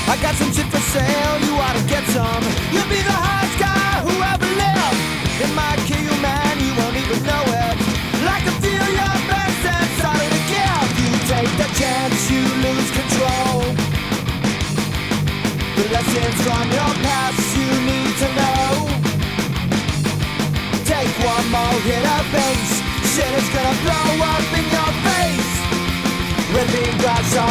I got some shit for sale, you ought to get some. You'll be the hottest guy who ever lived. It might kill you, man, you won't even know it. I can feel your best and sorry to give. You take the chance, you lose control. The lessons from your past you need to know. Take one more hit of bass, shit is gonna blow up in your face. Ripping glass off